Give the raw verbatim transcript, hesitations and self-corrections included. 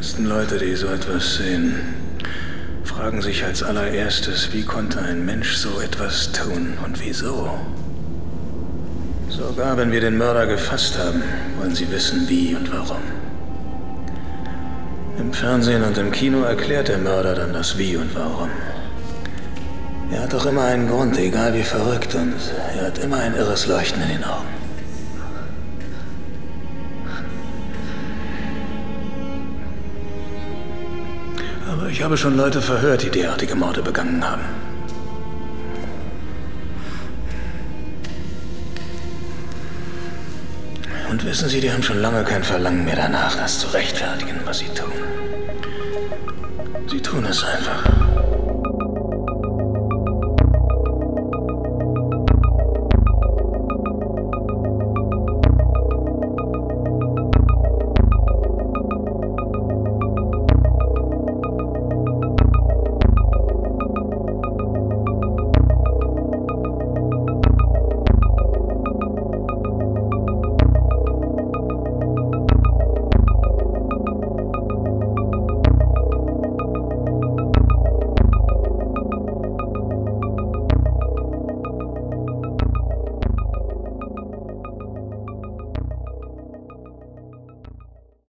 meisten Leute, die so etwas sehen, fragen sich als allererstes, wie konnte ein Mensch so etwas tun und wieso? Sogar wenn wir den Mörder gefasst haben, wollen sie wissen, wie und warum. Im Fernsehen und im Kino erklärt der Mörder dann das Wie und Warum. Er hat doch immer einen Grund, egal wie verrückt, und er hat immer ein irres Leuchten in den Augen. Aber ich habe schon Leute verhört, die derartige Morde begangen haben. Und wissen Sie, die haben schon lange kein Verlangen mehr danach, das zu rechtfertigen, was sie tun. Sie tun es einfach.